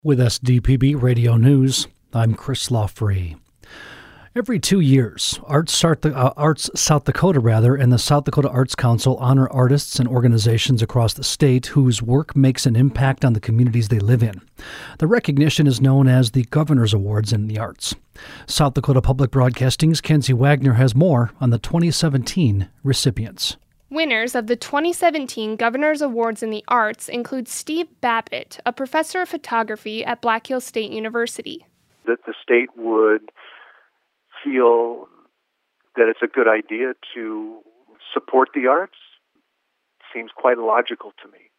With SDPB Radio News, I'm Chris Lawfree. Every 2 years, Arts South Dakota and the South Dakota Arts Council honor artists and organizations across the state whose work makes an impact on the communities they live in. The recognition is known as the Governor's Awards in the Arts. South Dakota Public Broadcasting's Kenzie Wagner has more on the 2017 recipients. Winners of the 2017 Governor's Awards in the Arts include Steve Babbitt, a professor of photography at Black Hills State University. That the state would feel that it's a good idea to support the arts seems quite logical to me.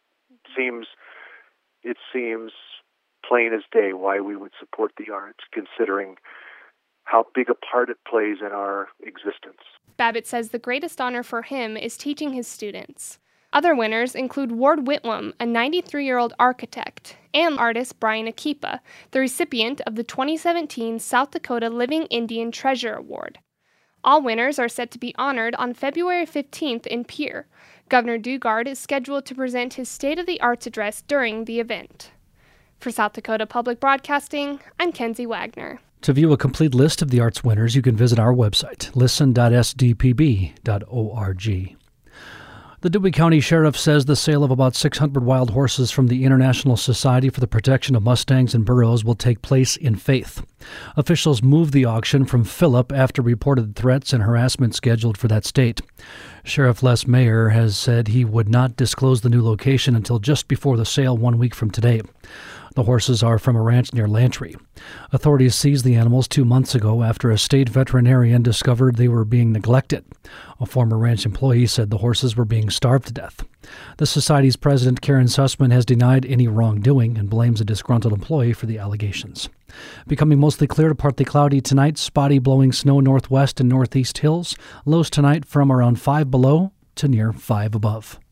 It seems plain as day why we would support the arts, considering how big a part it plays in our existence. Babbitt says the greatest honor for him is teaching his students. Other winners include Ward Whitlam, a 93-year-old architect, and artist Brian Akipa, the recipient of the 2017 South Dakota Living Indian Treasure Award. All winners are set to be honored on February 15th in Pierre. Governor Dugard is scheduled to present his State of the Arts address during the event. For South Dakota Public Broadcasting, I'm Kenzie Wagner. To view a complete list of the arts winners, you can visit our website, listen.sdpb.org. The Dewey County Sheriff says the sale of about 600 wild horses from the International Society for the Protection of Mustangs and Burros will take place in Faith. Officials moved the auction from Phillip after reported threats and harassment scheduled for that state. Sheriff Les Mayer has said he would not disclose the new location until just before the sale 1 week from today. The horses are from a ranch near Lantry. Authorities seized the animals 2 months ago after a state veterinarian discovered they were being neglected. A former ranch employee said the horses were being starved to death. The society's president, Karen Sussman, has denied any wrongdoing and blames a disgruntled employee for the allegations. Becoming mostly clear to partly cloudy tonight, spotty blowing snow northwest and northeast hills. Lows tonight from around 5 below to near 5 above.